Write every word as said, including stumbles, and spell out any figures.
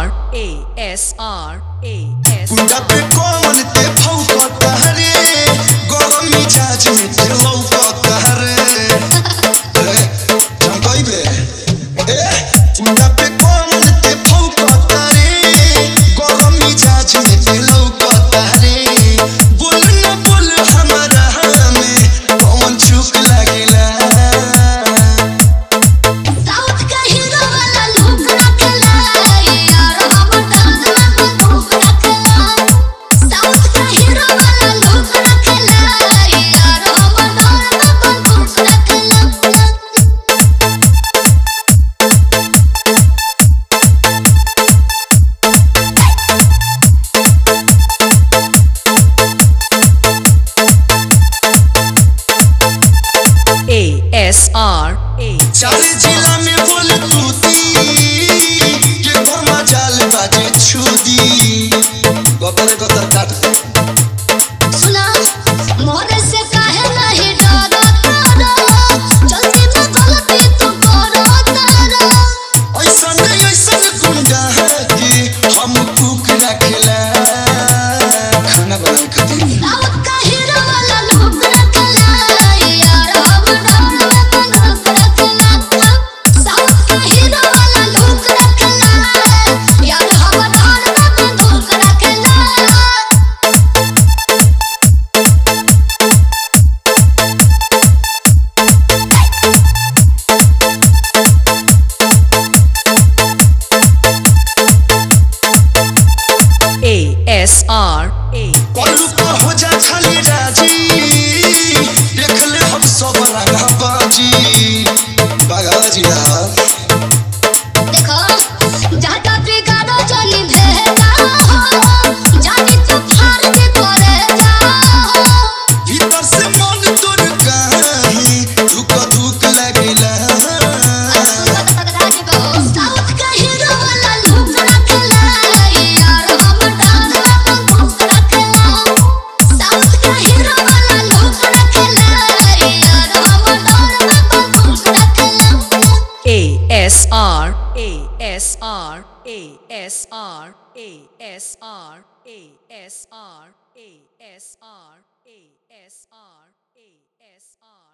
R A S R A S कुंडा पे कौन ते फौकता रे गरम मिजाज में ते लौकता रे रे चमकई बे ए कुंडा पे कौन ते फौकता रे गरम मिजाज में ते लौकता रे बोल न बोल हमारा हमें कौन चुक लागेला साउथ का हीरो वाला लुक रखला यार हम डांस में खूब रखला साउथ का हीरो वाला लुक रखला यार हम डांस में खूब रखला A S R A चार जिला में बोल तूती के कोरमा जाल बाजे छुदी गपर गतर काट सुना मोरे से काहे नहीं डरो तारा जल्दी में गलती तू करो तारा ऐसा नहीं ऐसा गुंडा है कि हम कुक रखला खाना बनाए खातिर साउथ का हीरो वाला लुक रखला यार हम डांस में खूब रखला साउथ का हीरो वाला लुक रखला यार हम डांस में खूब रखला A S R A कलू का हो जा छली राजी देख ले हम सब रंगा बाजी बागाजी यार देखो जाता बिगाड़ो जनी भेदा हो जानी तू फाड़ के करे जा भीतर से मन तोड़ काहे दुख दुख लगेला साउथ का हीरो वाला लुक रखला यार हम डांस में खूब रखला साउथ का हीरो वाला लुक रखला यार हम डांस में खूब रखला A S R A S R A S R A S R A S R A S R A S R A S R